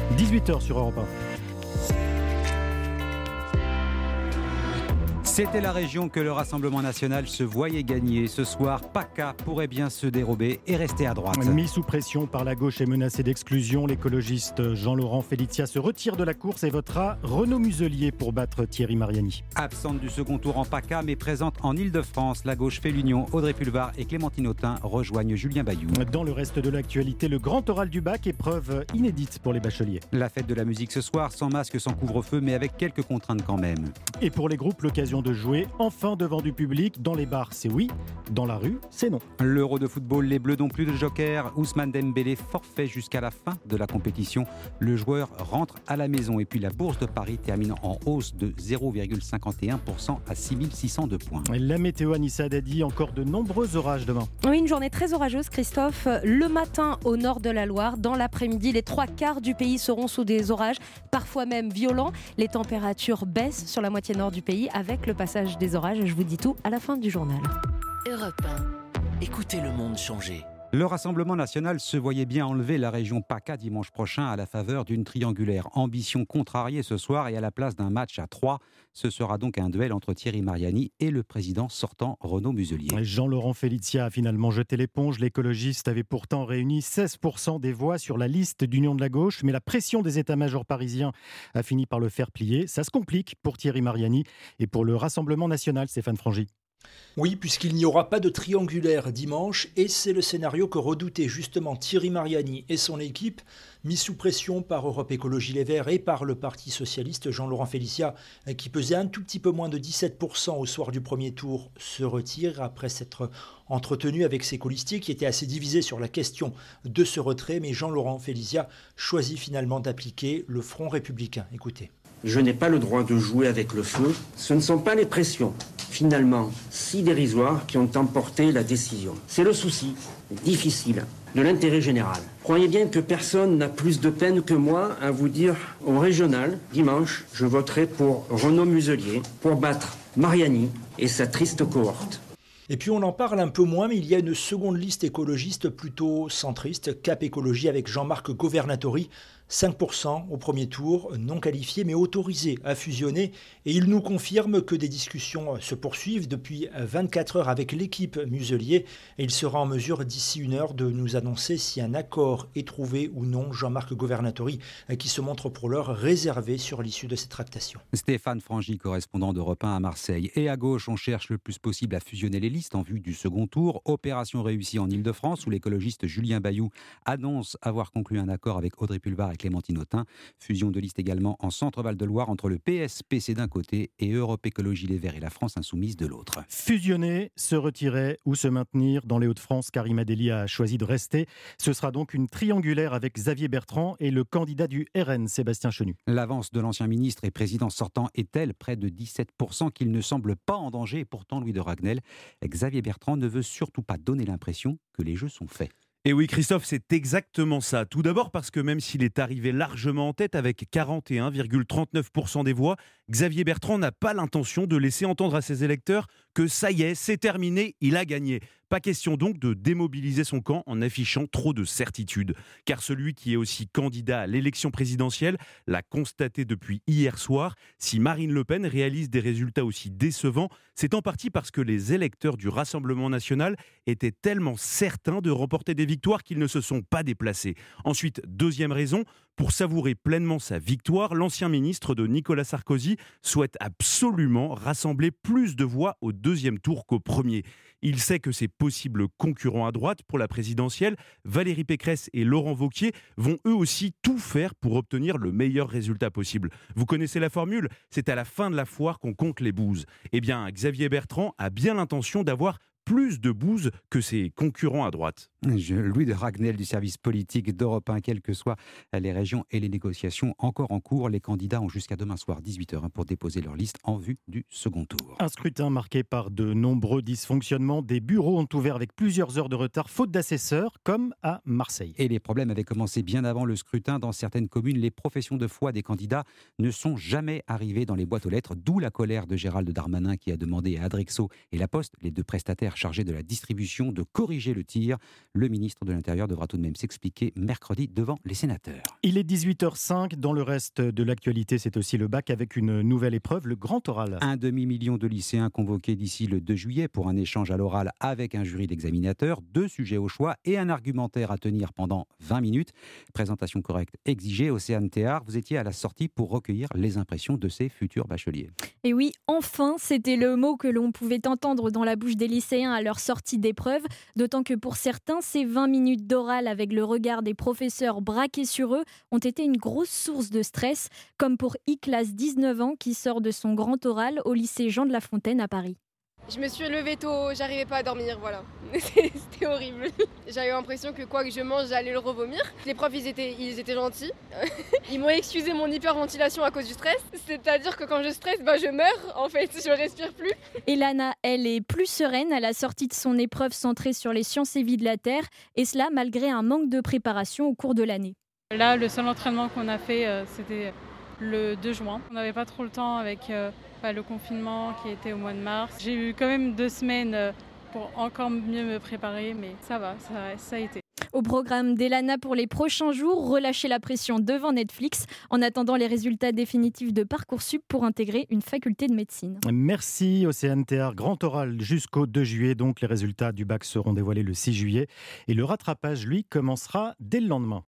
18h sur Europe 1. C'était la région que le Rassemblement national se voyait gagner. Ce soir, PACA pourrait bien se dérober et rester à droite. Mis sous pression par la gauche et menacé d'exclusion, l'écologiste Jean-Laurent Felicia se retire de la course et votera Renaud Muselier pour battre Thierry Mariani. Absente du second tour en PACA, mais présente en Ile-de-France, la gauche fait l'union. Audrey Pulvar et Clémentine Autain rejoignent Julien Bayou. Dans le reste de l'actualité, le grand oral du bac, épreuve inédite pour les bacheliers. La fête de la musique ce soir, sans masque, sans couvre-feu, mais avec quelques contraintes quand même. Et pour les groupes, l'occasion de jouer enfin devant du public. Dans les bars, c'est oui. Dans la rue, c'est non. L'Euro de football, les Bleus n'ont plus de joker. Ousmane Dembélé forfait jusqu'à la fin de la compétition. Le joueur rentre à la maison. Et puis la bourse de Paris termine en hausse de 0,51% à 6602 points. La météo Anissa Dadi, encore de nombreux orages demain. Oui, une journée très orageuse, Christophe. Le matin au nord de la Loire. Dans l'après-midi, les 3/4 du pays seront sous des orages, parfois même violents. Les températures baissent sur la moitié nord du pays avec le passage des orages. Je vous dis tout à la fin du journal. Europe 1. Écoutez le monde changer. Le Rassemblement national se voyait bien enlever la région PACA dimanche prochain à la faveur d'une triangulaire. Ambition contrariée ce soir et à la place d'un match à 3. Ce sera donc un duel entre Thierry Mariani et le président sortant Renaud Muselier. Jean-Laurent Felicia a finalement jeté l'éponge. L'écologiste avait pourtant réuni 16% des voix sur la liste d'Union de la gauche. Mais la pression des états-majors parisiens a fini par le faire plier. Ça se complique pour Thierry Mariani et pour le Rassemblement national, Stéphane Frangy. Oui, puisqu'il n'y aura pas de triangulaire dimanche, et c'est le scénario que redoutait justement Thierry Mariani et son équipe, mis sous pression par Europe Écologie Les Verts et par le Parti Socialiste. Jean-Laurent Felicia, qui pesait un tout petit peu moins de 17% au soir du premier tour, se retire après s'être entretenu avec ses colistiers qui étaient assez divisés sur la question de ce retrait, mais Jean-Laurent Felicia choisit finalement d'appliquer le Front républicain. Écoutez. Je n'ai pas le droit de jouer avec le feu. Ce ne sont pas les pressions, finalement, si dérisoires, qui ont emporté la décision. C'est le souci, difficile, de l'intérêt général. Croyez bien que personne n'a plus de peine que moi à vous dire, au régional, dimanche, je voterai pour Renaud Muselier, pour battre Mariani et sa triste cohorte. Et puis on en parle un peu moins, mais il y a une seconde liste écologiste plutôt centriste, Cap Écologie avec Jean-Marc Governatori, 5% au premier tour, non qualifié mais autorisé à fusionner. Et il nous confirme que des discussions se poursuivent depuis 24 heures avec l'équipe Muselier. Et il sera en mesure d'ici 1 heure de nous annoncer si un accord est trouvé ou non. Jean-Marc Governatori qui se montre pour l'heure réservé sur l'issue de cette tractation. Stéphane Frangy, correspondant d'Europe 1 à Marseille. Et à gauche, on cherche le plus possible à fusionner les listes en vue du second tour. Opération réussie en Ile-de-France où l'écologiste Julien Bayou annonce avoir conclu un accord avec Audrey Pulvar et Clémentine Autain. Fusion de liste également en Centre-Val de Loire entre le PSPC d'un côté et Europe Écologie Les Verts et la France Insoumise de l'autre. Fusionner, se retirer ou se maintenir dans les Hauts-de-France, Karim Adeli a choisi de rester. Ce sera donc une triangulaire avec Xavier Bertrand et le candidat du RN, Sébastien Chenu. L'avance de l'ancien ministre et président sortant est telle, près de 17%, qu'il ne semble pas en danger. Et pourtant, Louis de Ragnel, Xavier Bertrand ne veut surtout pas donner l'impression que les jeux sont faits. Et oui, Christophe, c'est exactement ça. Tout d'abord parce que même s'il est arrivé largement en tête avec 41,39% des voix, Xavier Bertrand n'a pas l'intention de laisser entendre à ses électeurs que ça y est, c'est terminé, il a gagné. Pas question donc de démobiliser son camp en affichant trop de certitudes. Car celui qui est aussi candidat à l'élection présidentielle l'a constaté depuis hier soir. Si Marine Le Pen réalise des résultats aussi décevants, c'est en partie parce que les électeurs du Rassemblement national étaient tellement certains de remporter des victoires qu'ils ne se sont pas déplacés. Ensuite, deuxième raison, pour savourer pleinement sa victoire, l'ancien ministre de Nicolas Sarkozy souhaite absolument rassembler plus de voix au deuxième tour qu'au premier. Il sait que ses possibles concurrents à droite pour la présidentielle, Valérie Pécresse et Laurent Wauquiez, vont eux aussi tout faire pour obtenir le meilleur résultat possible. Vous connaissez la formule ? C'est à la fin de la foire qu'on compte les bouses. Eh bien, Xavier Bertrand a bien l'intention d'avoir plus de bouses que ses concurrents à droite. Louis de Ragnel du service politique d'Europe 1, quelles que soient les régions et les négociations encore en cours. Les candidats ont jusqu'à demain soir 18h pour déposer leur liste en vue du second tour. Un scrutin marqué par de nombreux dysfonctionnements. Des bureaux ont ouvert avec plusieurs heures de retard, faute d'assesseurs, comme à Marseille. Et les problèmes avaient commencé bien avant le scrutin. Dans certaines communes, les professions de foi des candidats ne sont jamais arrivées dans les boîtes aux lettres, d'où la colère de Gérald Darmanin qui a demandé à Adrexo et La Poste, les deux prestataires chargés de la distribution, de corriger le tir. Le ministre de l'Intérieur devra tout de même s'expliquer mercredi devant les sénateurs. Il est 18h05. Dans le reste de l'actualité, c'est aussi le bac avec une nouvelle épreuve, le grand oral. Un demi-million de lycéens convoqués d'ici le 2 juillet pour un échange à l'oral avec un jury d'examinateurs, 2 sujets au choix et un argumentaire à tenir pendant 20 minutes. Présentation correcte exigée. Océane Théard, vous étiez à la sortie pour recueillir les impressions de ces futurs bacheliers. Et oui, enfin, c'était le mot que l'on pouvait entendre dans la bouche des lycéens à leur sortie d'épreuve, d'autant que pour certains, ces 20 minutes d'oral avec le regard des professeurs braqués sur eux ont été une grosse source de stress, comme pour Iklas, 19 ans, qui sort de son grand oral au lycée Jean de La Fontaine à Paris. Je me suis levée tôt, j'arrivais pas à dormir, voilà. C'était horrible. J'avais l'impression que quoi que je mange, j'allais le revomir. Les profs, ils étaient gentils. Ils m'ont excusé mon hyperventilation à cause du stress. C'est-à-dire que quand je stresse, je meurs, en fait, je respire plus. Et Lana, elle est plus sereine à la sortie de son épreuve centrée sur les sciences et vie de la Terre, et cela malgré un manque de préparation au cours de l'année. Là, le seul entraînement qu'on a fait, c'était le 2 juin. On n'avait pas trop le temps avec le confinement qui était au mois de mars. J'ai eu quand même 2 semaines pour encore mieux me préparer, mais ça va, ça a été. Au programme d'Elana pour les prochains jours, relâcher la pression devant Netflix en attendant les résultats définitifs de Parcoursup pour intégrer une faculté de médecine. Merci Océane Théard. Grand oral jusqu'au 2 juillet, donc les résultats du bac seront dévoilés le 6 juillet et le rattrapage, lui, commencera dès le lendemain.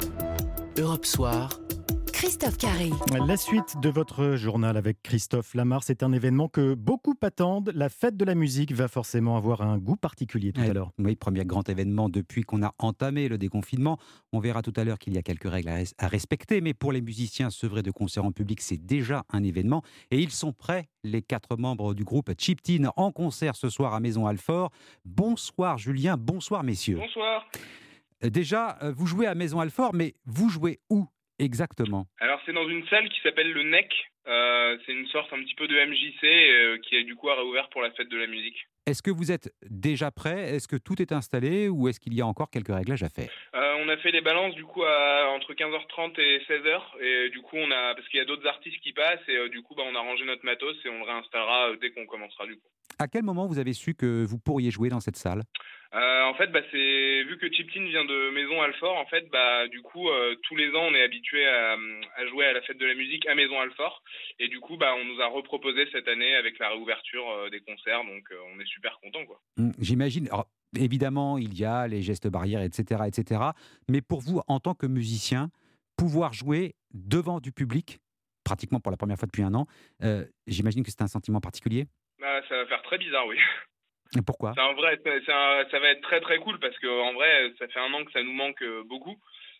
Europe Soir. Christophe Carré. La suite de votre journal avec Christophe Lamar, c'est un événement que beaucoup attendent. La fête de la musique va forcément avoir un goût particulier tout à l'heure. Oui, premier grand événement depuis qu'on a entamé le déconfinement. On verra tout à l'heure qu'il y a quelques règles à respecter, mais pour les musiciens sevrés de concerts en public, c'est déjà un événement. Et ils sont prêts, les 4 membres du groupe Chiptine, en concert ce soir à Maison Alfort. Bonsoir Julien, bonsoir messieurs. Bonsoir. Déjà, vous jouez à Maison Alfort, mais vous jouez où exactement? Alors c'est dans une salle qui s'appelle le NEC, c'est une sorte un petit peu de MJC qui est du coup réouvert pour la fête de la musique. Est-ce que vous êtes déjà prêt? Est-ce que tout est installé ou est-ce qu'il y a encore quelques réglages à faire? On a fait les balances du coup entre 15h30 et 16h et du coup parce qu'il y a d'autres artistes qui passent et du coup on a rangé notre matos et on le réinstallera dès qu'on commencera du coup. À quel moment vous avez su que vous pourriez jouer dans cette salle? En fait, c'est vu que Chiptine vient de Maison Alfort, en fait, du coup, tous les ans, on est habitué à jouer à la fête de la musique à Maison Alfort, et du coup, on nous a reproposé cette année avec la réouverture des concerts, donc on est super contents, quoi. J'imagine. Alors, évidemment, il y a les gestes barrières, etc., etc. Mais pour vous, en tant que musicien, pouvoir jouer devant du public, pratiquement pour la première fois depuis un an, j'imagine que c'est un sentiment particulier. Ça va faire très bizarre, oui. Et pourquoi? Ça va être très très cool parce qu'en vrai, ça fait un an que ça nous manque beaucoup.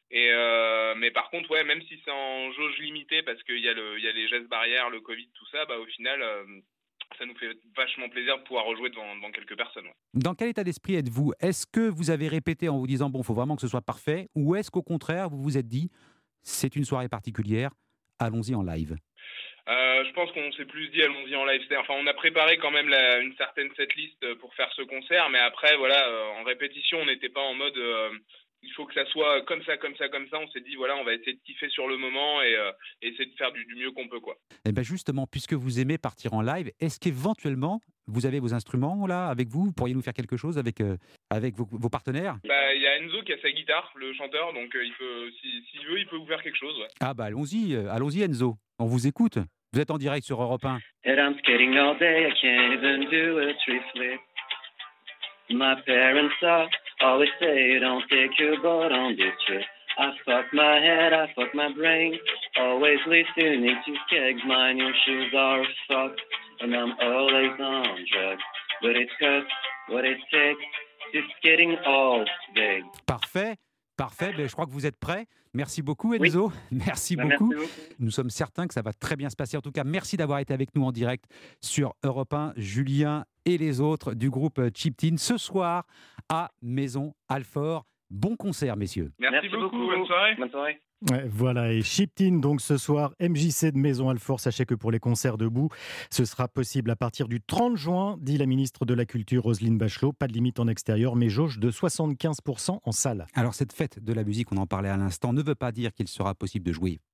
Mais par contre, ouais, même si c'est en jauge limitée parce qu'il y a les gestes barrières, le Covid, tout ça, au final, ça nous fait vachement plaisir de pouvoir rejouer devant quelques personnes. Ouais. Dans quel état d'esprit êtes-vous? Est-ce que vous avez répété en vous disant, il faut vraiment que ce soit parfait? Ou est-ce qu'au contraire, vous vous êtes dit, c'est une soirée particulière, allons-y en live? Je pense qu'on s'est plus dit allons-y en live. Enfin, on a préparé quand même une certaine setlist pour faire ce concert, mais après, en répétition, on n'était pas en mode il faut que ça soit comme ça, comme ça, comme ça. On s'est dit on va essayer de kiffer sur le moment et essayer de faire du mieux qu'on peut, quoi. Et bien justement, puisque vous aimez partir en live, est-ce qu'éventuellement vous avez vos instruments là avec vous? Vous pourriez nous faire quelque chose avec vos partenaires? Il y a Enzo qui a sa guitare, le chanteur, donc il peut, s'il veut, il peut vous faire quelque chose. Ouais. Ah allons-y Enzo, on vous écoute. Vous êtes en direct sur Europe 1. And I'm skating all day, I can't even do a tree flip. My parents always say, don't take your boat on this trip. I fuck my head, I fuck my brain. Always listening to kegs, my new shoes are fucked. And I'm always on drugs. But it's cause what it takes to skating all day. Parfait. Je crois que vous êtes prêts. Merci beaucoup Enzo. Oui. Merci beaucoup. Nous sommes certains que ça va très bien se passer. En tout cas, merci d'avoir été avec nous en direct sur Europe 1. Julien et les autres du groupe Chiptine ce soir à Maison Alfort. Bon concert, messieurs. Merci beaucoup. Bonne soirée. Bonne soirée. Voilà, et Chiptine, donc ce soir, MJC de Maison Alfort. Sachez que pour les concerts debout, ce sera possible à partir du 30 juin, dit la ministre de la Culture, Roselyne Bachelot. Pas de limite en extérieur, mais jauge de 75% en salle. Alors cette fête de la musique, on en parlait à l'instant, ne veut pas dire qu'il sera possible de jouer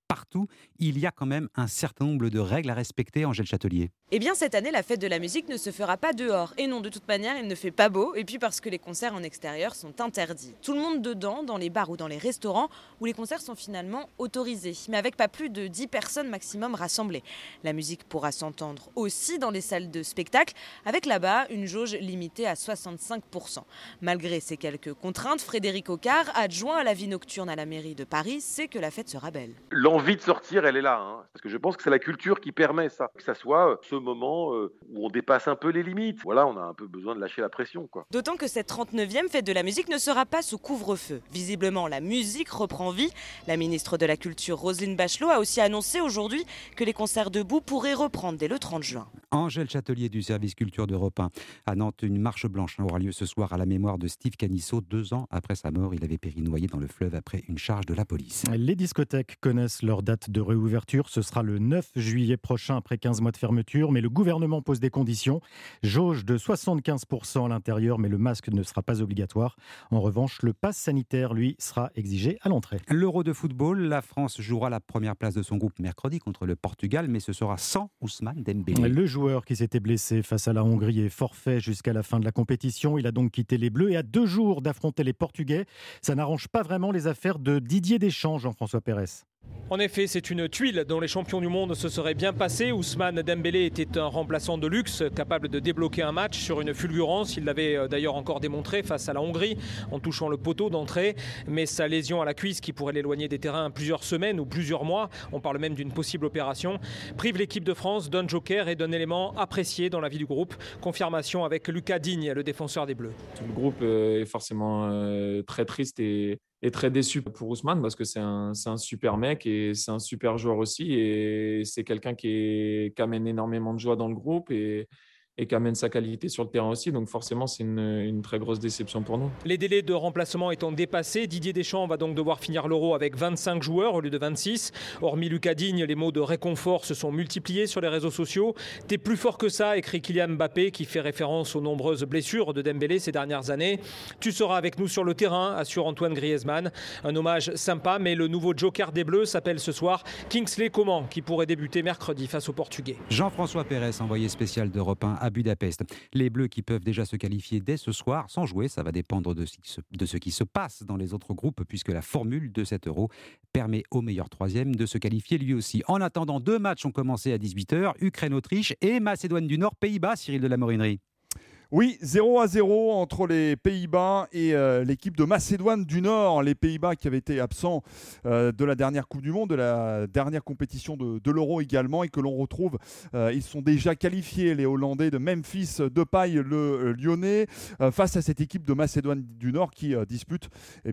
partout, il y a quand même un certain nombre de règles à respecter, Angèle Châtelier. Eh bien cette année, la fête de la musique ne se fera pas dehors. Et non, de toute manière, il ne fait pas beau. Et puis parce que les concerts en extérieur sont interdits. Tout le monde dedans, dans les bars ou dans les restaurants, où les concerts sont finalement autorisés. Mais avec pas plus de 10 personnes maximum rassemblées. La musique pourra s'entendre aussi dans les salles de spectacle, avec là-bas une jauge limitée à 65%. Malgré ces quelques contraintes, Frédéric Ocard, adjoint à la vie nocturne à la mairie de Paris, sait que la fête sera belle. L'envie de sortir, elle est là. Parce que je pense que c'est la culture qui permet ça. Que ça soit ce moment où on dépasse un peu les limites. Voilà, on a un peu besoin de lâcher la pression, quoi. D'autant que cette 39e fête de la musique ne sera pas sous couvre-feu. Visiblement, la musique reprend vie. La ministre de la Culture, Roselyne Bachelot, a aussi annoncé aujourd'hui que les concerts debout pourraient reprendre dès le 30 juin. Angèle Châtelier du service culture d'Europe 1. À Nantes, une marche blanche aura lieu ce soir à la mémoire de Steve Canisso. 2 ans après sa mort, il avait péri noyé dans le fleuve après une charge de la police. Les discothèques connaissent leur date de réouverture. Ce sera le 9 juillet prochain après 15 mois de fermeture. Mais le gouvernement pose des conditions. Jauge de 75% à l'intérieur, mais le masque ne sera pas obligatoire. En revanche, le pass sanitaire, lui, sera exigé à l'entrée. L'Euro de football, la France jouera la première place de son groupe mercredi contre le Portugal, mais ce sera sans Ousmane Dembélé. Le joueur qui s'était blessé face à la Hongrie est forfait jusqu'à la fin de la compétition. Il a donc quitté les Bleus et à 2 jours d'affronter les Portugais. Ça n'arrange pas vraiment les affaires de Didier Deschamps, Jean-François Pérez. En effet, c'est une tuile dont les champions du monde se seraient bien passés. Ousmane Dembélé était un remplaçant de luxe, capable de débloquer un match sur une fulgurance. Il l'avait d'ailleurs encore démontré face à la Hongrie, en touchant le poteau d'entrée. Mais sa lésion à la cuisse, qui pourrait l'éloigner des terrains plusieurs semaines ou plusieurs mois, on parle même d'une possible opération, prive l'équipe de France d'un joker et d'un élément apprécié dans la vie du groupe. Confirmation avec Lucas Digne, le défenseur des Bleus. Tout le groupe est forcément très triste et très déçu pour Ousmane parce que c'est un super mec et c'est un super joueur aussi et c'est quelqu'un qui amène énormément de joie dans le groupe et qui amène sa qualité sur le terrain aussi. Donc forcément, c'est une très grosse déception pour nous. Les délais de remplacement étant dépassés, Didier Deschamps va donc devoir finir l'Euro avec 25 joueurs au lieu de 26. Hormis Lucas Digne, les mots de réconfort se sont multipliés sur les réseaux sociaux. « T'es plus fort que ça », écrit Kylian Mbappé, qui fait référence aux nombreuses blessures de Dembélé ces dernières années. « Tu seras avec nous sur le terrain », assure Antoine Griezmann. Un hommage sympa, mais le nouveau joker des Bleus s'appelle ce soir Kingsley Coman, qui pourrait débuter mercredi face aux Portugais. Jean-François Pérez, envoyé spécial d'Europe 1 à Budapest. Les Bleus qui peuvent déjà se qualifier dès ce soir sans jouer, ça va dépendre de ce qui se passe dans les autres groupes puisque la formule de cet Euro permet au meilleur troisième de se qualifier lui aussi. En attendant, 2 matchs ont commencé à 18h, Ukraine-Autriche et Macédoine du Nord, Pays-Bas, Cyril de la Morinerie. Oui, 0-0 entre les Pays-Bas et l'équipe de Macédoine du Nord. Les Pays-Bas qui avaient été absents de la dernière Coupe du Monde, de la dernière compétition de l'Euro également, et que l'on retrouve. Ils sont déjà qualifiés, les Hollandais de Memphis Depay, le Lyonnais, face à cette équipe de Macédoine du Nord qui dispute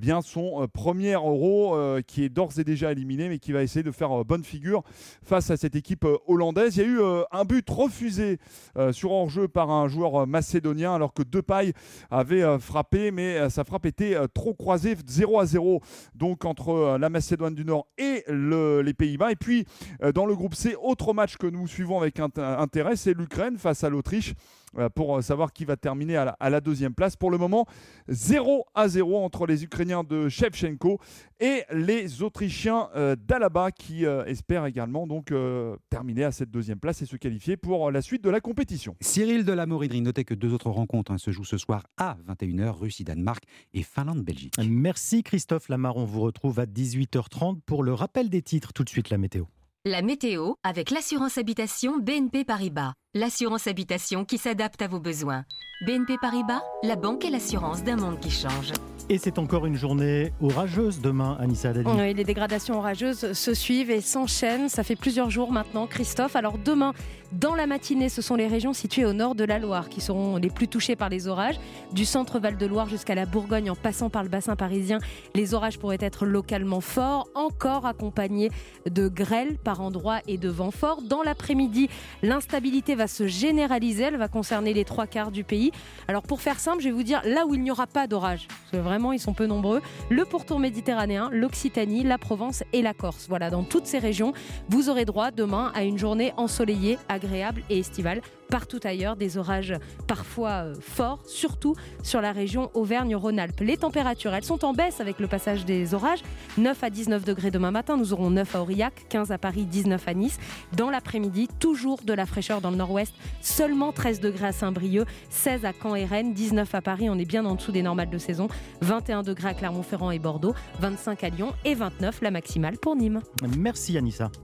son premier Euro, qui est d'ores et déjà éliminé, mais qui va essayer de faire bonne figure face à cette équipe hollandaise. Il y a eu un but refusé sur hors-jeu par un joueur macédonien, alors que Depay avait frappé, mais sa frappe était trop croisée. 0-0 donc entre la Macédoine du Nord et les Pays-Bas. Et puis dans le groupe C, autre match que nous suivons avec intérêt, c'est l'Ukraine face à l'Autriche, pour savoir qui va terminer à la 2e place. Pour le moment, 0-0 entre les Ukrainiens de Shevchenko et les Autrichiens d'Alaba, qui espèrent également donc terminer à cette 2e place et se qualifier pour la suite de la compétition. Cyril de la Morinerie, notez que 2 autres rencontres se jouent ce soir à 21h, Russie-Danemark et Finlande-Belgique. Merci Christophe Lamar, on vous retrouve à 18h30 pour le rappel des titres. Tout de suite la météo. La météo avec l'assurance habitation BNP Paribas. L'assurance habitation qui s'adapte à vos besoins. BNP Paribas, la banque et l'assurance d'un monde qui change. Et c'est encore une journée orageuse demain, Anissa Haddadi. Oui, les dégradations orageuses se suivent et s'enchaînent. Ça fait plusieurs jours maintenant, Christophe. Alors demain, dans la matinée, ce sont les régions situées au nord de la Loire qui seront les plus touchées par les orages. Du centre Val-de-Loire jusqu'à la Bourgogne, en passant par le bassin parisien, les orages pourraient être localement forts, encore accompagnés de grêle par endroits et de vents forts. Dans l'après-midi, l'instabilité va se généraliser. Elle va concerner les 3/4 du pays. Alors pour faire simple, je vais vous dire là où il n'y aura pas d'orage, parce que vraiment ils sont peu nombreux, le pourtour méditerranéen, l'Occitanie, la Provence et la Corse. Voilà, dans toutes ces régions, vous aurez droit demain à une journée ensoleillée, agréable et estivale. partout ailleurs. Des orages parfois forts, surtout sur la région Auvergne-Rhône-Alpes. Les températures, elles sont en baisse avec le passage des orages. 9 à 19 degrés demain matin. Nous aurons 9 à Aurillac, 15 à Paris, 19 à Nice. Dans l'après-midi, toujours de la fraîcheur dans le nord-ouest. Seulement 13 degrés à Saint-Brieuc, 16 à Caen et Rennes, 19 à Paris. On est bien en dessous des normales de saison. 21 degrés à Clermont-Ferrand et Bordeaux, 25 à Lyon et 29 la maximale pour Nîmes. Merci Anissa.